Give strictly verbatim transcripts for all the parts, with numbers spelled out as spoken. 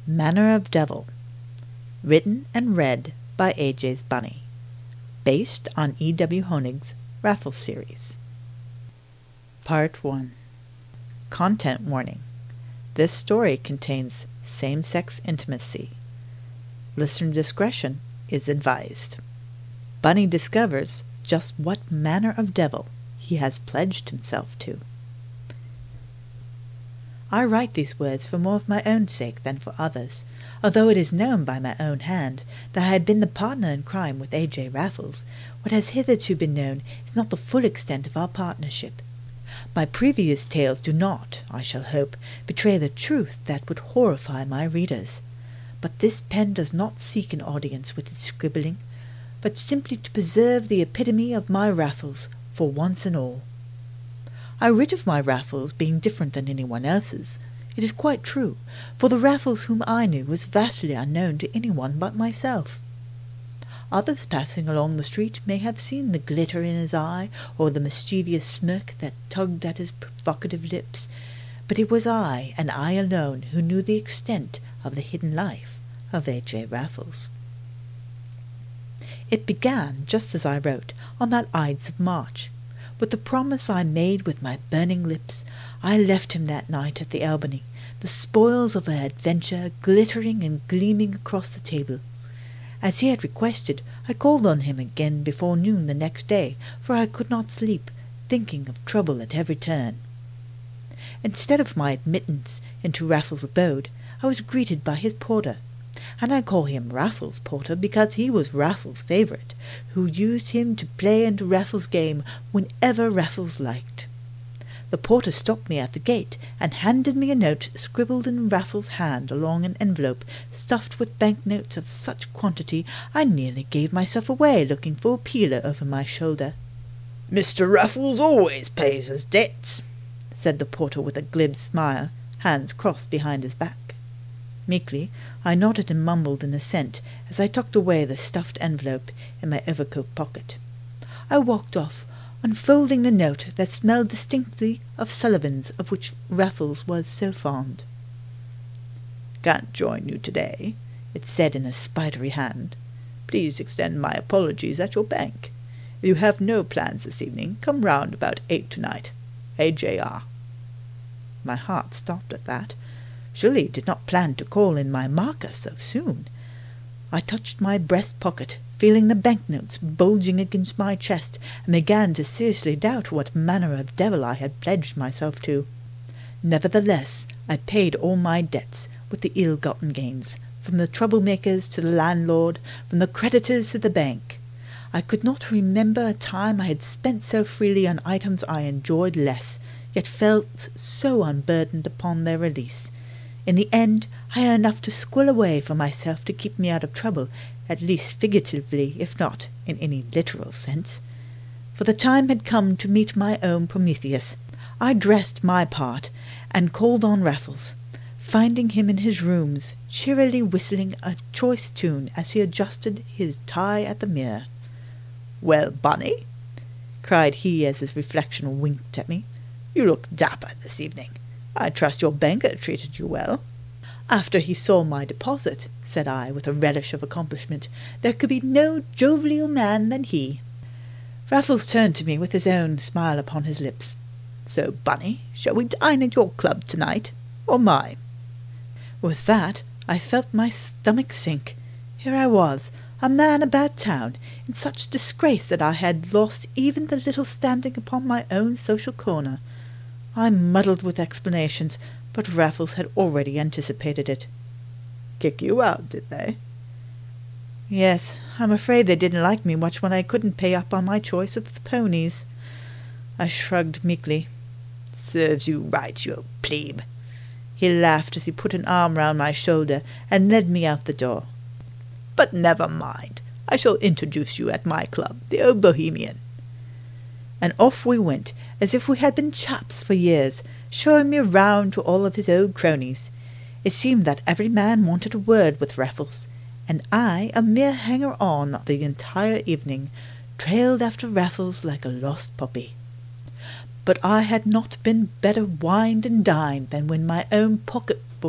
Manner of Devil, written and read by A J's Bunny, based on E. W. Honig's Raffles series. Part one. Content warning. This story contains same-sex intimacy. Listener discretion is advised. Bunny discovers just what manner of devil he has pledged himself to. I write these words for more of my own sake than for others, although it is known by my own hand that I have been the partner in crime with A J Raffles. What has hitherto been known is not the full extent of our partnership. My previous tales do not, I shall hope, betray the truth that would horrify my readers. But this pen does not seek an audience with its scribbling, but simply to preserve the epitome of my Raffles for once and all. I writ of my Raffles being different than anyone else's. It is quite true, for the Raffles whom I knew was vastly unknown to anyone but myself. Others passing along the street may have seen the glitter in his eye, or the mischievous smirk that tugged at his provocative lips, but it was I, and I alone, who knew the extent of the hidden life of A J Raffles. It began, just as I wrote, on that Ides of March. With the promise I made with my burning lips, I left him that night at the Albany, the spoils of our adventure glittering and gleaming across the table. As he had requested, I called on him again before noon the next day, for I could not sleep, thinking of trouble at every turn. Instead of my admittance into Raffles' abode, I was greeted by his porter, and I call him Raffles' porter because he was Raffles' favourite, who used him to play into Raffles' game whenever Raffles liked. The porter stopped me at the gate and handed me a note scribbled in Raffles' hand along an envelope stuffed with banknotes of such quantity I nearly gave myself away looking for a peeler over my shoulder. "Mister Raffles always pays his debts," said the porter with a glib smile, hands crossed behind his back. Meekly, I nodded and mumbled an assent as I tucked away the stuffed envelope in my overcoat pocket. I walked off, unfolding the note that smelled distinctly of Sullivan's, of which Raffles was so fond. "Can't join you today," it said in a spidery hand. "Please extend my apologies at your bank. If you have no plans this evening, come round about eight tonight. A J R." My heart stopped at that. Surely he did not plan to call in my marker so soon. I touched my breast pocket, feeling the banknotes bulging against my chest, and began to seriously doubt what manner of devil I had pledged myself to. Nevertheless, I paid all my debts, with the ill-gotten gains, from the troublemakers to the landlord, from the creditors to the bank. I could not remember a time I had spent so freely on items I enjoyed less, yet felt so unburdened upon their release. In the end, I had enough to squill away for myself to keep me out of trouble, at least figuratively, if not in any literal sense. For the time had come to meet my own Prometheus. I dressed my part, and called on Raffles, finding him in his rooms, cheerily whistling a choice tune as he adjusted his tie at the mirror. "Well, Bunny," cried he as his reflection winked at me, "you look dapper this evening. I trust your banker treated you well." "After he saw my deposit," said I, with a relish of accomplishment, "there could be no jovial man than he." Raffles turned to me with his own smile upon his lips. "So, Bunny, shall we dine at your club tonight, or mine?" With that, I felt my stomach sink. Here I was, a man about town, in such disgrace that I had lost even the little standing upon my own social corner. I muddled with explanations, but Raffles had already anticipated it. "Kick you out, did they?" "Yes, I'm afraid they didn't like me much when I couldn't pay up on my choice of the ponies." I shrugged meekly. "Serves you right, you old plebe." He laughed as he put an arm round my shoulder and led me out the door. "But never mind. I shall introduce you at my club, the Old Bohemian." And off we went, as if we had been chaps for years, showing me round to all of his old cronies. It seemed that every man wanted a word with Raffles, and I, a mere hanger-on the entire evening, trailed after Raffles like a lost puppy. But I had not been better wined and dined than when my own pocket-book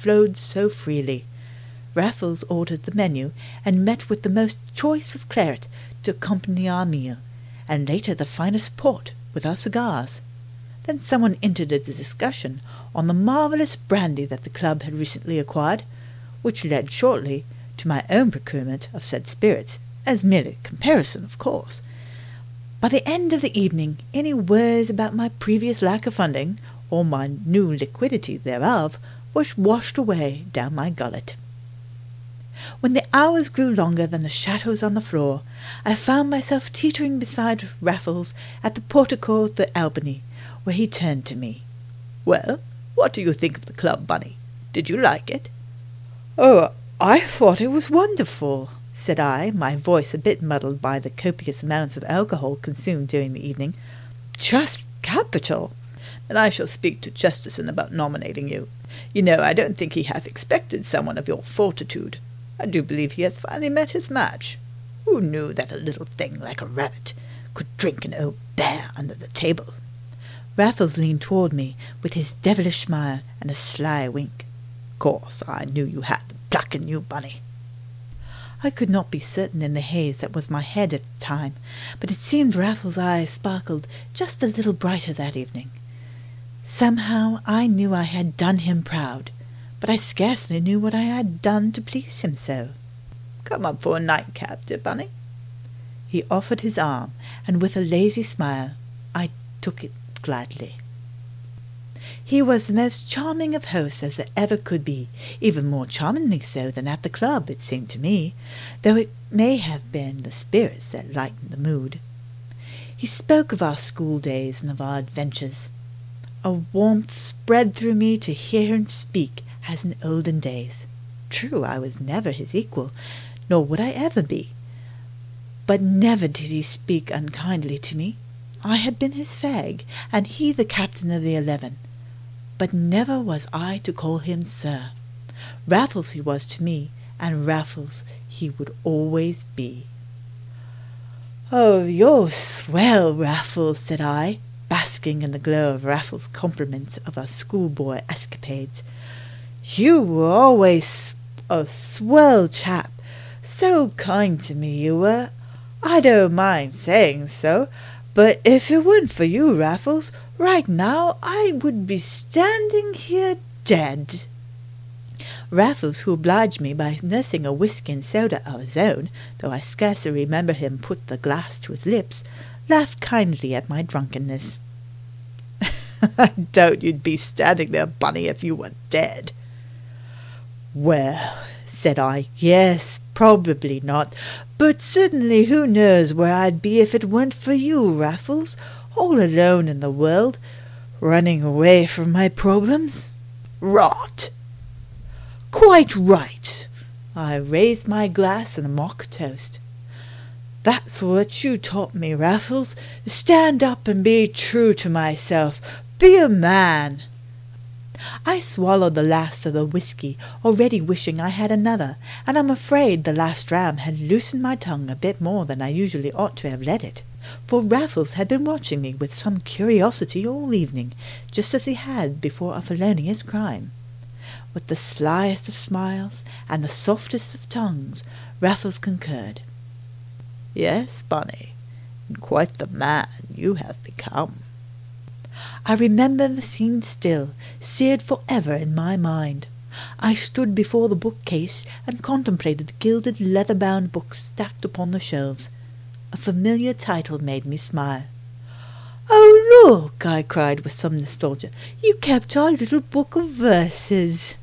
flowed so freely. Raffles ordered the menu, and met with the most choice of claret to accompany our meal, and later the finest port with our cigars. Then someone entered a discussion on the marvellous brandy that the club had recently acquired, which led shortly to my own procurement of said spirits, as merely comparison, of course. By the end of the evening, any worries about my previous lack of funding, or my new liquidity thereof, was washed away down my gullet. When the hours grew longer than the shadows on the floor, I found myself teetering beside Raffles at the portico of the Albany, where he turned to me. "Well, what do you think of the club, Bunny? Did you like it?" "Oh, I thought it was wonderful," said I, my voice a bit muddled by the copious amounts of alcohol consumed during the evening. "Just capital." "Then I shall speak to Chesterton about nominating you. You know, I don't think he hath expected someone of your fortitude. I do believe he has finally met his match. Who knew that a little thing like a rabbit could drink an old bear under the table?" Raffles leaned toward me with his devilish smile and a sly wink. "Course, I knew you had the pluck in you, Bunny." I could not be certain in the haze that was my head at the time, but it seemed Raffles' eyes sparkled just a little brighter that evening. Somehow I knew I had done him proud, but I scarcely knew what I had done to please him so. "Come up for a nightcap, dear Bunny." He offered his arm, and with a lazy smile I took it gladly. He was the most charming of hosts as there ever could be, even more charmingly so than at the club, it seemed to me, though it may have been the spirits that lightened the mood. He spoke of our school days and of our adventures. A warmth spread through me to hear him speak as in olden days. True, I was never his equal, nor would I ever be. But never did he speak unkindly to me. I had been his fag, and he the captain of the eleven. But never was I to call him sir. Raffles he was to me, and Raffles he would always be. "Oh, you're swell, Raffles," said I, basking in the glow of Raffles' compliments of our schoolboy escapades. "You were always a swell chap. So kind to me you were. I don't mind saying so, but if it weren't for you, Raffles, right now I would be standing here dead." Raffles, who obliged me by nursing a whisky and soda of his own, though I scarcely remember him put the glass to his lips, laughed kindly at my drunkenness. "I doubt you'd be standing there, Bunny, if you were dead." "Well," said I, "yes, probably not, but certainly who knows where I'd be if it weren't for you, Raffles, all alone in the world, running away from my problems." "Rot!" "Quite right." I raised my glass in a mock toast. "That's what you taught me, Raffles. Stand up and be true to myself. Be a man." I swallowed the last of the whisky, already wishing I had another, and I'm afraid the last dram had loosened my tongue a bit more than I usually ought to have let it, for Raffles had been watching me with some curiosity all evening, just as he had before a felonious crime. With the slyest of smiles and the softest of tongues, Raffles concurred. "Yes, Bunny, and quite the man you have become." I remember the scene still, seared forever in my mind. I stood before the bookcase and contemplated the gilded leather-bound books stacked upon the shelves. A familiar title made me smile. "Oh, look!" I cried with some nostalgia. "You kept our little book of verses."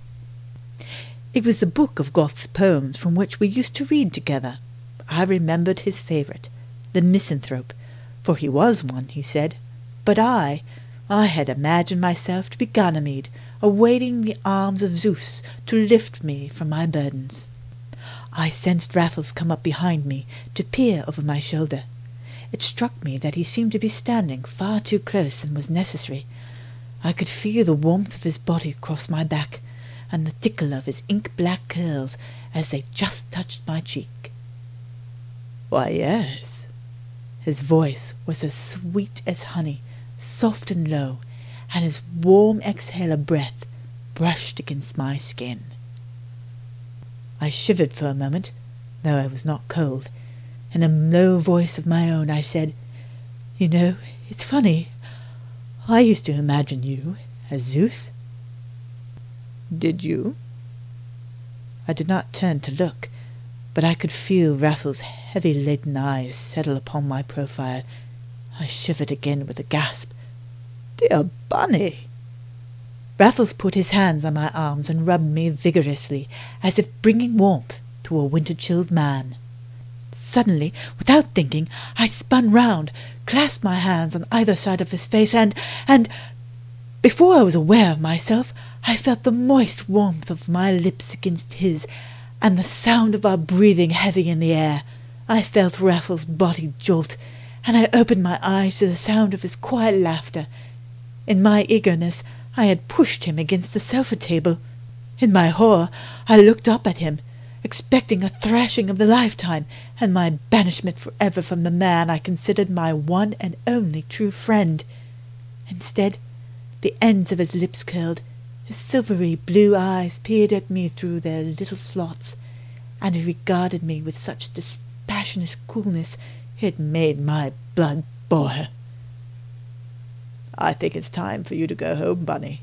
It was a book of Gothe's poems from which we used to read together. I remembered his favourite, the misanthrope, for he was one, he said. But I, I had imagined myself to be Ganymede, awaiting the arms of Zeus to lift me from my burdens. I sensed Raffles come up behind me to peer over my shoulder. It struck me that he seemed to be standing far too close than was necessary. I could feel the warmth of his body across my back, and the tickle of his ink-black curls as they just touched my cheek. "Why, yes." His voice was as sweet as honey, soft and low, and his warm exhale of breath brushed against my skin. I shivered for a moment, though I was not cold. In a low voice of my own I said, "You know, it's funny. I used to imagine you as Zeus." "Did you?" I did not turn to look, but I could feel Raffles' heavy-laden eyes settle upon my profile. I shivered again with a gasp. "Dear Bunny!" Raffles put his hands on my arms and rubbed me vigorously, as if bringing warmth to a winter-chilled man. Suddenly, without thinking, I spun round, clasped my hands on either side of his face, and, and, before I was aware of myself, I felt the moist warmth of my lips against his, and the sound of our breathing heavy in the air. I felt Raffles' body jolt, and I opened my eyes to the sound of his quiet laughter. In my eagerness, I had pushed him against the sofa table. In my horror, I looked up at him, expecting a thrashing of the lifetime, and my banishment forever from the man I considered my one and only true friend. Instead, the ends of his lips curled, his silvery blue eyes peered at me through their little slots, and he regarded me with such dispassionate coolness it made my blood boil. "I think it's time for you to go home, Bunny."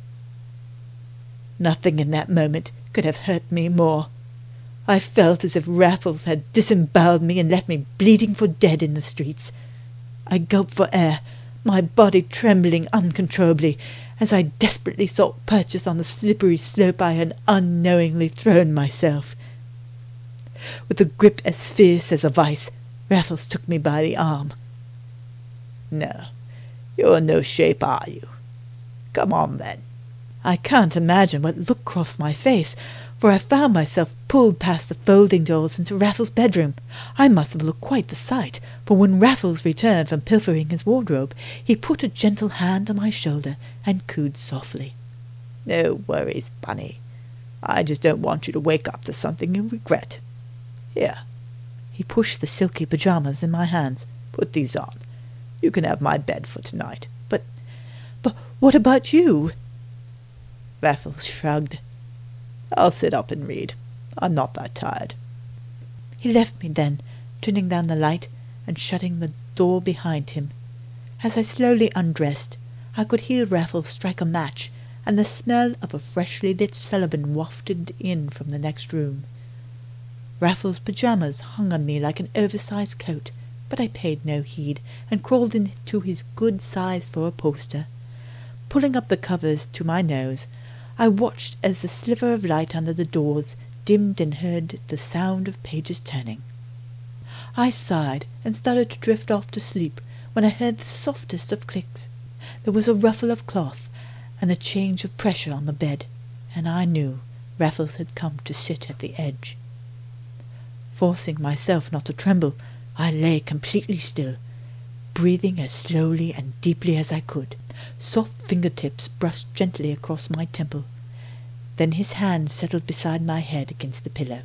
Nothing in that moment could have hurt me more. I felt as if Raffles had disemboweled me and left me bleeding for dead in the streets. I gulped for air, my body trembling uncontrollably, as I desperately sought purchase on the slippery slope I had unknowingly thrown myself. With a grip as fierce as a vice, Raffles took me by the arm. "No, you're in no shape, are you? Come on, then." I can't imagine what look crossed my face, for I found myself pulled past the folding doors into Raffles' bedroom. I must have looked quite the sight, for when Raffles returned from pilfering his wardrobe, he put a gentle hand on my shoulder and cooed softly. "No worries, Bunny. I just don't want you to wake up to something you regret. Here." He pushed the silky pyjamas in my hands. "Put these on. You can have my bed for tonight." But, but what about you?" Raffles shrugged. "I'll sit up and read. I'm not that tired." He left me then, turning down the light and shutting the door behind him. As I slowly undressed, I could hear Raffles strike a match, and the smell of a freshly lit Sullivan wafted in from the next room. Raffles' pyjamas hung on me like an oversized coat, but I paid no heed, and crawled into his good size four-poster. Pulling up the covers to my nose, I watched as the sliver of light under the doors dimmed and heard the sound of pages turning. I sighed and started to drift off to sleep when I heard the softest of clicks. There was a ruffle of cloth and the change of pressure on the bed, and I knew Raffles had come to sit at the edge. Forcing myself not to tremble, I lay completely still, breathing as slowly and deeply as I could. Soft fingertips brushed gently across my temple. Then his hand settled beside my head against the pillow.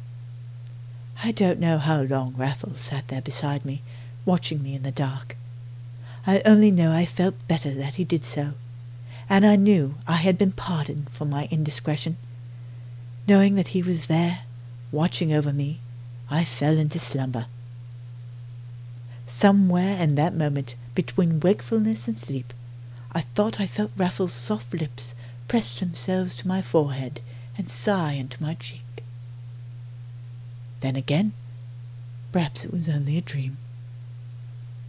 I don't know how long Raffles sat there beside me, watching me in the dark. I only know I felt better that he did so, and I knew I had been pardoned for my indiscretion. Knowing that he was there, watching over me, I fell into slumber. Somewhere in that moment, between wakefulness and sleep, I thought I felt Raffles' soft lips press themselves to my forehead and sigh into my cheek. Then again, perhaps it was only a dream.